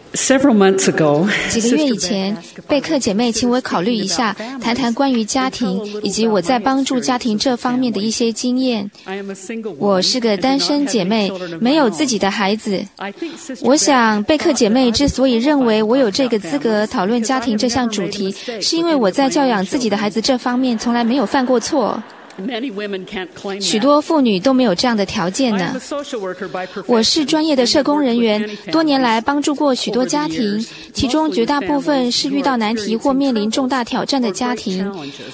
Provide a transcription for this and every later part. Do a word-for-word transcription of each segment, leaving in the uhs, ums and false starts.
Several months ago, 几个月以前，贝克姐妹请我考虑一下，谈谈关于家庭以及我在帮助家庭这方面的一些经验。我是个单身姐妹，没有自己的孩子。我想，贝克姐妹之所以认为我有这个资格讨论家庭这项主题，是因为我在教养自己的孩子这方面从来没有犯过错。许多妇女都没有这样的条件呢。我是专业的社工人员，多年来帮助过许多家庭，其中绝大部分是遇到难题或面临重大挑战的家庭。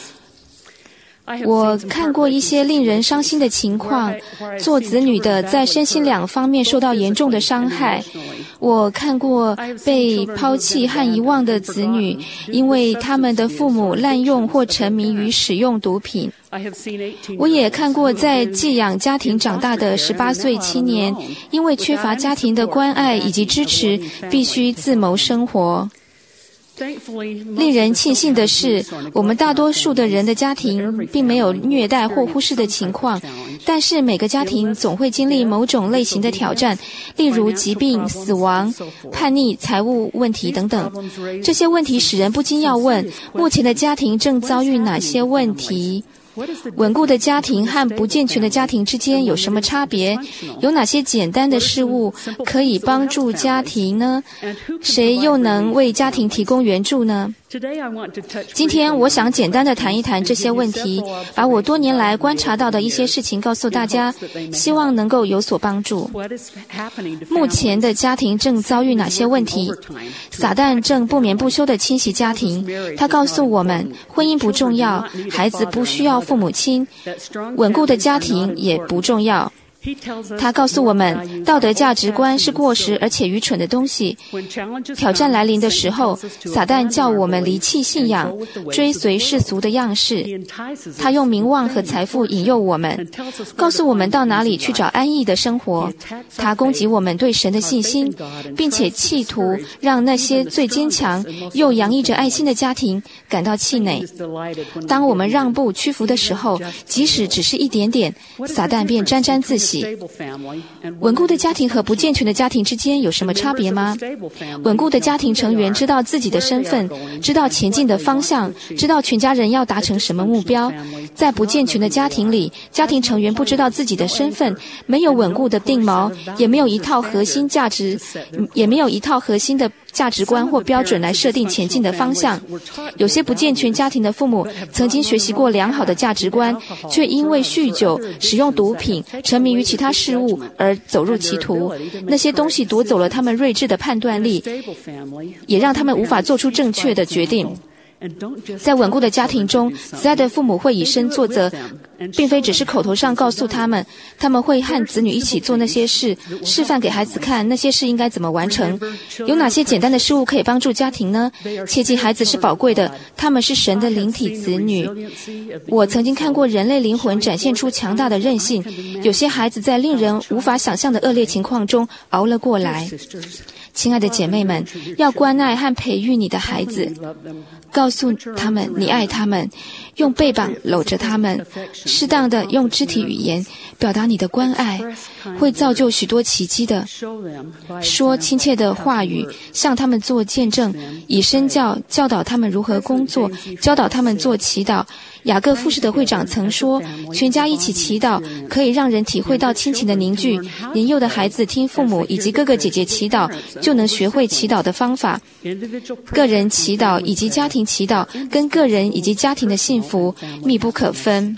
我看过一些令人伤心的情况，做子女的在身心两方面受到严重的伤害。我看过被抛弃和遗忘的子女，因为他们的父母滥用或沉迷于使用毒品。我也看过在寄养家庭长大的十八岁青年，因为缺乏家庭的关爱以及支持，必须自谋生活。令人庆幸的是，我们大多数的人的家庭并没有虐待或忽视的情况，但是每个家庭总会经历某种类型的挑战，例如疾病、死亡、叛逆、财务问题等等。这些问题使人不禁要问，目前的家庭正遭遇哪些问题？稳固的家庭和不健全的家庭之间有什么差别？有哪些简单的事物可以帮助家庭呢？谁又能为家庭提供援助呢？今天我想简单的谈一谈这些问题，把我多年来观察到的一些事情告诉大家，希望能够有所帮助。目前的家庭正遭遇哪些问题？撒旦正不眠不休地侵袭家庭，他告诉我们，婚姻不重要，孩子不需要父母亲，稳固的家庭也不重要。他告诉我们，道德价值观是过时而且愚蠢的东西。挑战来临的时候，撒旦叫我们离弃信仰，追随世俗的样式。他用名望和财富引诱我们，告诉我们到哪里去找安逸的生活。他攻击我们对神的信心，并且企图让那些最坚强又洋溢着爱心的家庭感到气馁。当我们让步屈服的时候，即使只是一点点，撒旦便沾沾自喜。稳固的家庭和不健全的家庭之间有什么差别吗？稳固的家庭成员知道自己的身份，知道前进的方向，知道全家人要达成什么目标。在不健全的家庭里，家庭成员不知道自己的身份，没有稳固的定锚，也没有一套核心价值，也没有一套核心的价值观或标准来设定前进的方向。有些不健全家庭的父母曾经学习过良好的价值观，却因为酗酒、使用毒品、沉迷于其他事物而走入歧途。那些东西夺走了他们睿智的判断力，也让他们无法做出正确的决定。在稳固的家庭中，慈爱的父母会以身作则，并非只是口头上告诉他们，他们会和子女一起做那些事，示范给孩子看那些事应该怎么完成。有哪些简单的事物可以帮助家庭呢？切记，孩子是宝贵的，他们是神的灵体子女。我曾经看过人类灵魂展现出强大的韧性，有些孩子在令人无法想象的恶劣情况中熬了过来。亲爱的姐妹们，要关爱和培育你的孩子，告诉他们你爱他们，用背膀搂着他们，适当的用肢体语言表达你的关爱，会造就许多奇迹的。说亲切的话语，向他们做见证，以身教教导他们如何工作，教导他们做祈祷。雅各复士的会长曾说，全家一起祈祷可以让人体会到亲情的凝聚。年幼的孩子听父母以及哥哥姐姐祈祷，就能学会祈祷的方法。个人祈祷以及家庭祈祷跟个人以及家庭的幸福密不可分。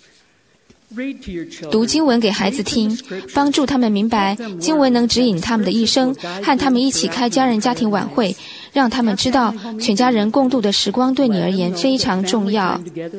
读经文给孩子听，帮助他们明白经文能指引他们的一生，和他们一起开家人家庭晚会，让他们知道全家人共度的时光对你而言非常重要。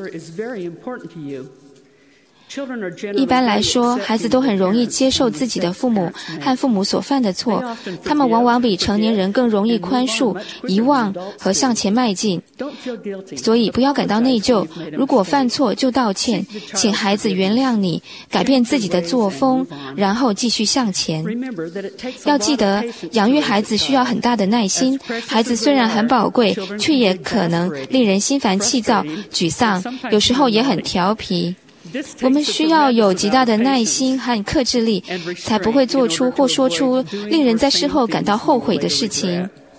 一般来说，孩子都很容易接受自己的父母和父母所犯的错，他们往往比成年人更容易宽恕、遗忘和向前迈进。所以不要感到内疚，如果犯错就道歉，请孩子原谅你，改变自己的作风，然后继续向前。要记得，养育孩子需要很大的耐心，孩子虽然很宝贵，却也可能令人心烦气躁、沮丧，有时候也很调皮。我们需要有极大的耐心和克制力，才不会做出或说出令人在事后感到后悔的事情。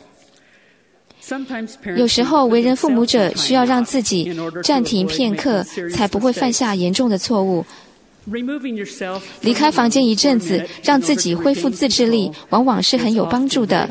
有时候为人父母者需要让自己暂停片刻，才不会犯下严重的错误。离开房间一阵子，让自己恢复自制力，往往是很有帮助的。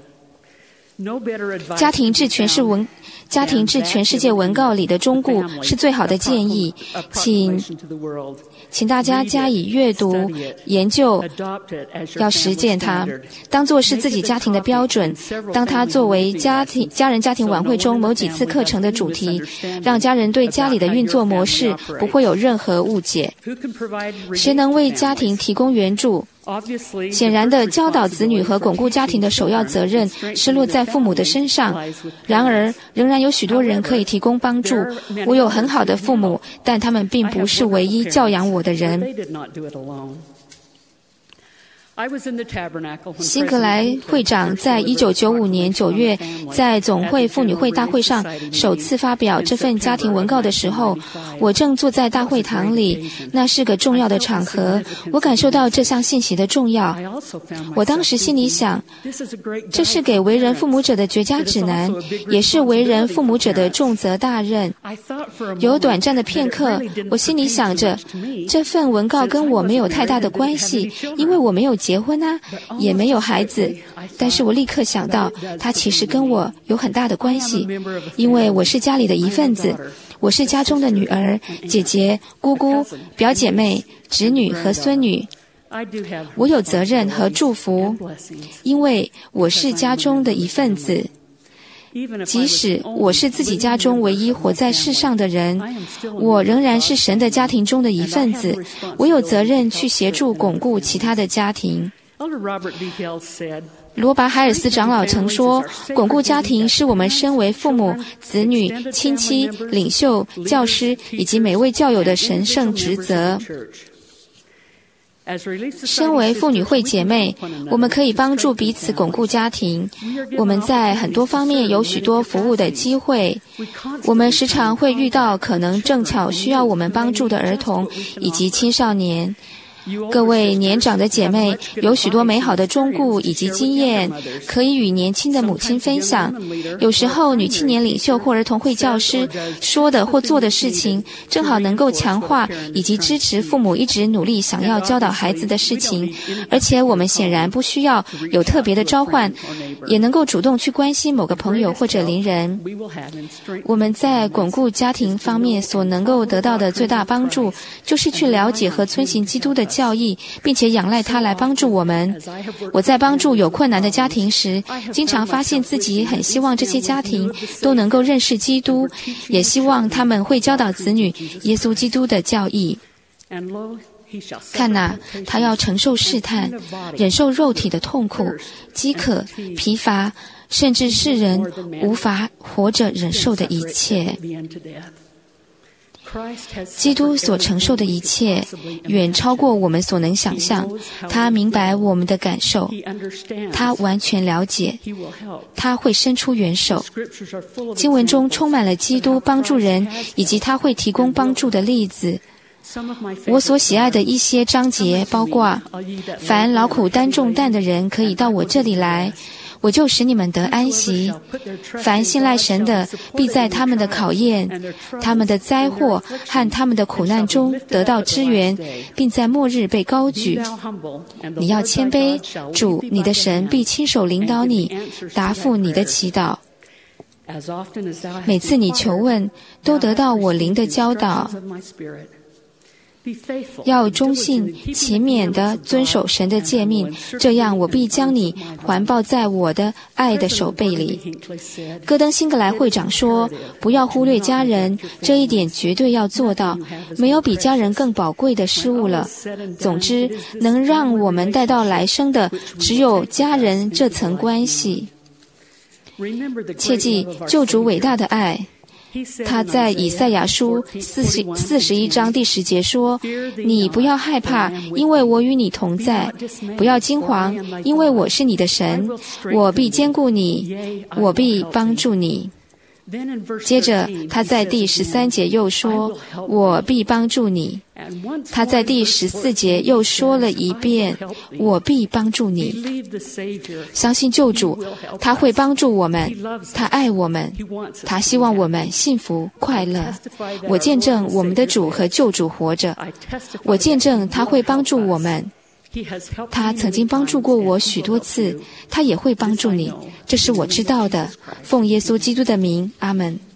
家庭至全世文家庭至全世界文告里的忠告是最好的建议，请请大家加以阅读、研究，要实践它，当作是自己家庭的标准。当它作为家庭家人家庭晚会中某几次课程的主题，让家人对家里的运作模式不会有任何误解。谁能为家庭提供援助？显然的，教导子女和巩固家庭的首要责任是落在父母的身上。然而，仍然有许多人可以提供帮助。我有很好的父母，但他们并不是唯一教养我的人。辛格莱会长在一九九五年九月在总会妇女会大会上首次发表这份家庭文告的时候，我正坐在大会堂里，那是个重要的场合，我感受到这项信息的重要。我当时心里想，这是给为人父母者的绝佳指南，也是为人父母者的重责大任。有短暂的片刻，我心里想着，这份文告跟我没有太大的关系，因为我没有结婚啊，也没有孩子。但是我立刻想到，它其实跟我有很大的关系，因为我是家里的一份子，我是家中的女儿、姐姐、姑姑、表姐妹、侄女和孙女。我有责任和祝福，因为我是家中的一份子。即使我是自己家中唯一活在世上的人，我仍然是神的家庭中的一份子。我有责任去协助巩固其他的家庭。罗拔海尔斯长老曾说，巩固家庭是我们身为父母、子女、亲戚、领袖、教师以及每位教友的神圣职责。身为妇女会姐妹，我们可以帮助彼此巩固家庭。我们在很多方面有许多服务的机会。我们时常会遇到可能正巧需要我们帮助的儿童以及青少年。各位年长的姐妹有许多美好的忠告以及经验，可以与年轻的母亲分享。有时候女青年领袖或儿童会教师说的或做的事情，正好能够强化以及支持父母一直努力想要教导孩子的事情。而且我们显然不需要有特别的召唤，也能够主动去关心某个朋友或者邻人。我们在巩固家庭方面所能够得到的最大帮助，就是去了解和遵行基督的教义，并且仰赖他来帮助我们。我在帮助有困难的家庭时，经常发现自己很希望这些家庭都能够认识基督，也希望他们会教导子女耶稣基督的教义。看哪，他要承受试探，忍受肉体的痛苦、饥渴、疲乏，甚至世人无法活着忍受的一切。基督所承受的一切远超过我们所能想象，他明白我们的感受，他完全了解，他会伸出援手。经文中充满了基督帮助人以及他会提供帮助的例子。我所喜爱的一些章节包括，凡劳苦担重担的人可以到我这里来，我就使你们得安息。凡信赖神的，必在他们的考验、他们的灾祸和他们的苦难中得到支援，并在末日被高举。你要谦卑，主你的神必亲手领导你，答复你的祈祷。每次你求问，都得到我灵的教导。要忠信勤勉地遵守神的诫命，这样我必将你环抱在我的爱的手背里。戈登辛格莱会长说，不要忽略家人，这一点绝对要做到，没有比家人更宝贵的事物了。总之，能让我们带到来生的只有家人这层关系。切记救主伟大的爱。他在以赛亚书四十四十一章第十节说：“你不要害怕，因为我与你同在；不要惊惶，因为我是你的神，我必坚固你，我必帮助你。” 接着他在第十三节又说，我必帮助你。他在第十四节又说了一遍，我必帮助你。相信救主，他会帮助我们，他爱我们，他希望我们幸福快乐。我见证我们的主和救主活着，我见证他会帮助我们，他曾经帮助过我许多次，他也会帮助你，这是我知道的。奉耶稣基督的名，阿们。